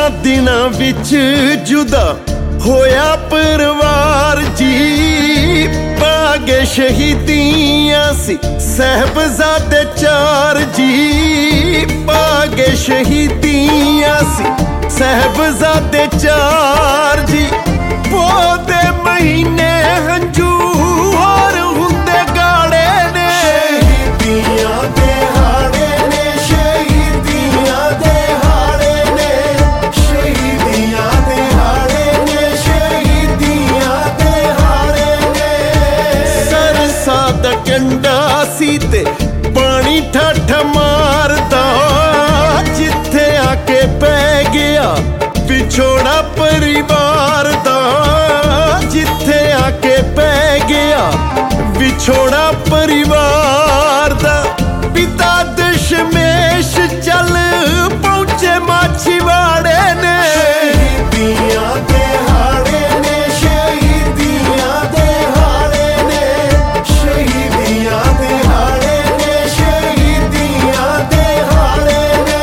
ਜਿਨ੍ਹਾਂ ਦਿਨਾਂ ਵਿੱਚ ਜੁਦਾ ਹੋਇਆ ਪਰਿਵਾਰ ਜੀ, ਪਾਗੇ ਸ਼ਹੀਦੀਆਂ ਸੀ ਸਾਹਿਬਜ਼ਾਦੇ 4 ਜੀ, ਪਾਗੇ ਸ਼ਹੀਦੀਆਂ ਸੀ ਸਾਹਿਬਜ਼ਾਦੇ 4 ਜੀ। ਪੋਹ ਦੇ ਮਹੀਨੇ ਹੰਝੂ ਹੋਰ ਹੁੰਦੇ ਗਾੜੇ ਨੇ, ਸ਼ਹੀਦੀਆਂ ਦੇ ਹਾੜੇ ਨੇ, ਸ਼ਹੀਦੀਆਂ ਦੇ ਹਾੜੇ ਨੇ, ਸ਼ਹੀਦੀਆਂ ਦੇ ਹਾੜੇ ਨੇ, ਸ਼ਹੀਦੀਆਂ ਦੇ ਹਾੜੇ ਨੇ। ਸਰਸਾ ਦਾ ਕੰਡਾ ਸੀ ਤੇ ਪਾਣੀ ਠੱਠ ਮਾਰਦਾ, ਜਿੱਥੇ ਆ ਕੇ ਪੈ ਗਿਆ ਵਿਛੋੜਾ ਪਰਿਵਾਰ ਦਾ, ਜਿੱਥੇ ਆ ਕੇ ਪੈ ਗਿਆ ਵਿਛੋੜਾ ਪਰਿਵਾਰ ਦਾ। ਪਿਤਾ ਦਸ਼ਮੇਸ਼ ਚੱਲ ਪਹੁੰਚੇ ਮਾਛੀਵਾੜੇ ਨੇ, ਸ਼ਹੀਦੀਆਂ ਦੇ ਹਾੜੇ ਨੇ, ਸ਼ਹੀਦੀਆਂ ਦੇ ਹਾੜੇ ਨੇ, ਸ਼ਹੀਦੀਆਂ ਦੇ ਹਾੜੇ ਨੇ, ਸ਼ਹੀਦੀਆਂ ਦੇ ਹਾੜੇ ਨੇ।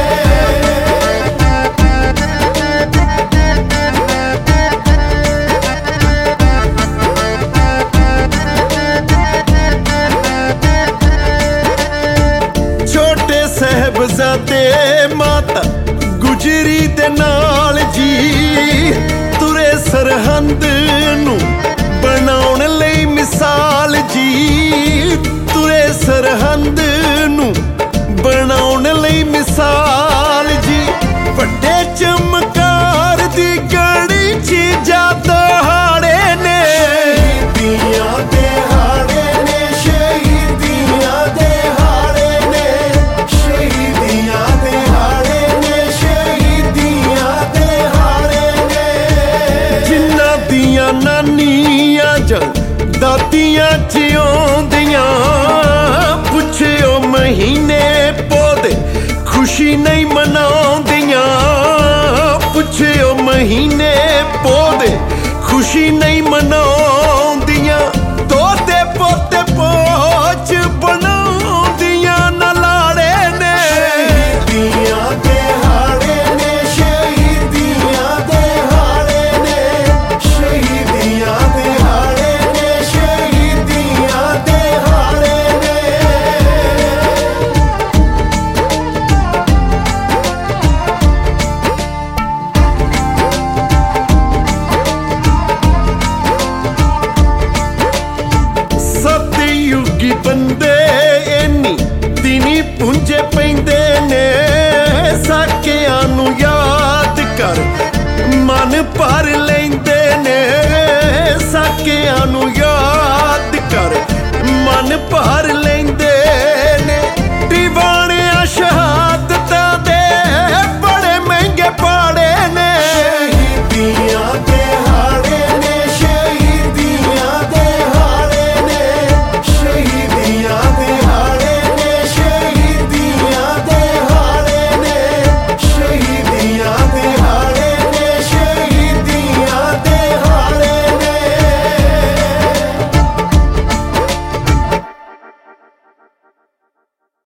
ਸਾਹਿਬਜ਼ਾਦੇ ਮਾਤਾ ਗੁਜਰੀ ਦੇ ਨਾਲ ਜੀ, ਤੁਰੇ ਸਰਹੰਦ ਨੂੰ ਬਣਾਉਣ ਲਈ ਮਿਸਾਲ ਜੀ, ਤੁਰੇ ਸਰਹੰਦ ਨੂੰ ਬਣਾਉਣ ਲਈ ਮਿਸਾਲ ਜੀ। ਵੱਡੇ ਚਮਕਾਰ ਦੀ ਗੜੀ 'ਚ ਜਾਦਾ ਹਾੜੇ ਨੇ, ਸ਼ਹੀਦੀਆਂ ਦੇ ਹਾੜੇ ਨੇ, ਸ਼ਹੀਦੀਆਂ ਦੇ ਹਾੜੇ ਨੇ, ਸ਼ਹੀਦੀਆਂ ਦੇ ਹਾੜੇ ਨੇ, ਸ਼ਹੀਦੀਆਂ ਦੇ ਹਾੜੇ ਨੇ। ਜਿਨ੍ਹਾਂ ਦੀਆਂ ਨਾਨੀਆਂ ਜਾਂ ਦਾਦੀਆਂ ਜਿਉਂਦੀਆਂ, ਪੁੱਛਿਓ ਮਹੀਨੇ ਪੋਦੇ ਖੁਸ਼ੀ ਨਹੀਂ ਮਨਾਉਂਦੀਆਂ, ਪੁੱਛਿਓ ਮਹੀਨੇ ਪੋਦੇ ਖੁਸ਼ੀ ਨਹੀਂ ਮਨਾਉਂਦੀਆਂ। ਦੋਤੇ ਪੋਤੇ ਪੋਚ ਬਣਾਉਂਦੀਆਂ ਨਾ ਲਾੜੇ ਨੇ, ਸ਼ਹੀਦੀਆਂ ਦੇ ਹਾੜੇ ਨੇ, ਸ਼ਹੀਦੀਆਂ ਦੇ ਹਾੜੇ ਨੇ, ਸ਼ਹੀਦੀਆਂ ਦੇ ਹਾੜੇ ਨੇ, ਸ਼ਹੀਦੀਆਂ ਦੇ ਹਾੜੇ ਨੇ। ਸਤਿਯੁਗੀ ਬੰਦੇ ਇੰਨੀ ਦਿਨੀ ਪੁੰਜੇ ਪੈਂਦੇ ਨੇ, ਸਾਕਿਆਂ ਨੂੰ ਯਾਦ ਕਰ ਮਨ ਭਰ ਲੈਂਦੇ ਨੇ, ਸਾਕਿਆਂ ਨੂੰ ਯਾਦ ਕਰ ਮਨ ਭਰ ਲੈਂਦੇ